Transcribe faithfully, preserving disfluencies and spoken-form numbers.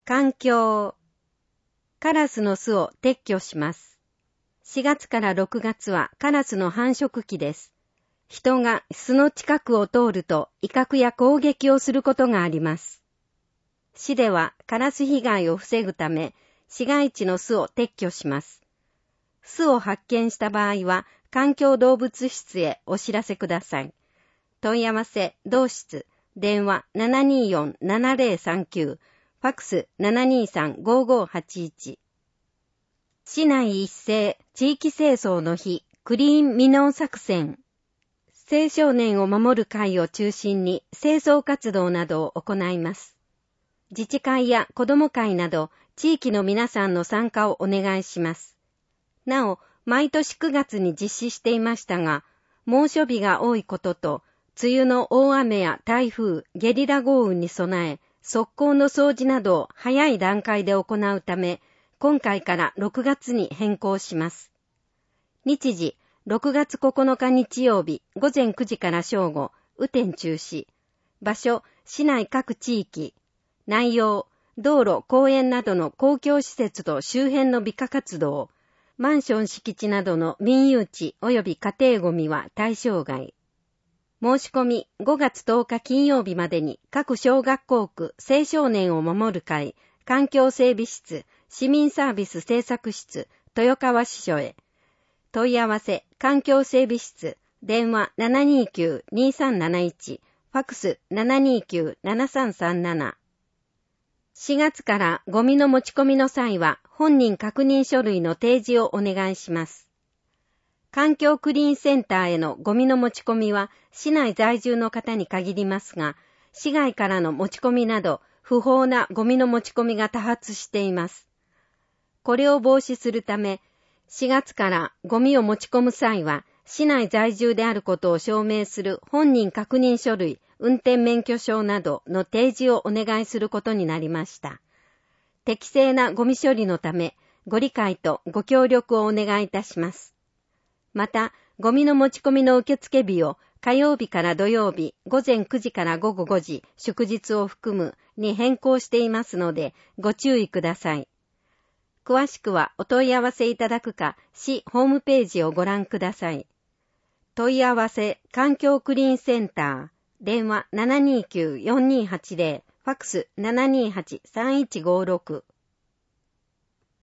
環境。カラスの巣を撤去します。しがつからろくがつはカラスの繁殖期です。人が巣の近くを通ると威嚇や攻撃をすることがあります。市ではカラス被害を防ぐため、市街地の巣を撤去します。巣を発見した場合は、環境動物室へお知らせください。問い合わせ、同室、電話 ななにーよん ななぜろさんきゅう、ファックス ななにーさん ごーごーはちいち。市内一斉地域清掃の日、クリーンミノー作戦。青少年を守る会を中心に清掃活動などを行います。自治会や子ども会など地域の皆さんの参加をお願いします。なお、毎年くがつに実施していましたが、猛暑日が多いことと、梅雨の大雨や台風、ゲリラ豪雨に備え、側溝の掃除などを早い段階で行うため、今回からろくがつに変更します。日時、ろくがつここのか日曜日、ごぜんくじから正午、雨天中止。場所、市内各地域。内容、道路、公園などの公共施設と周辺の美化活動。マンション敷地などの民有地及び家庭ゴミは対象外。申し込みごがつとおか金曜日までに各小学校区青少年を守る会、環境整備室、市民サービス政策室、豊川支所へ。問い合わせ、環境整備室、電話 ななにーきゅう にーさんなないち、ファックス ななにーきゅう ななさんさんなな。しがつからゴミの持ち込みの際は本人確認書類の提示をお願いします。環境クリーンセンターへのゴミの持ち込みは市内在住の方に限りますが、市外からの持ち込みなど不法なゴミの持ち込みが多発しています。これを防止するため、しがつからゴミを持ち込む際は市内在住であることを証明する本人確認書類、運転免許証などの提示をお願いすることになりました。適正なゴミ処理のため、ご理解とご協力をお願いいたします。また、ゴミの持ち込みの受付日を火曜日から土曜日、ごぜんくじからごごごじ、祝日を含むに変更していますので、ご注意ください。詳しくはお問い合わせいただくか、市ホームページをご覧ください。問い合わせ、環境クリーンセンター、電話 ななにーきゅう よんにーはちぜろ、ファックス ななにーはち さんいちごろく。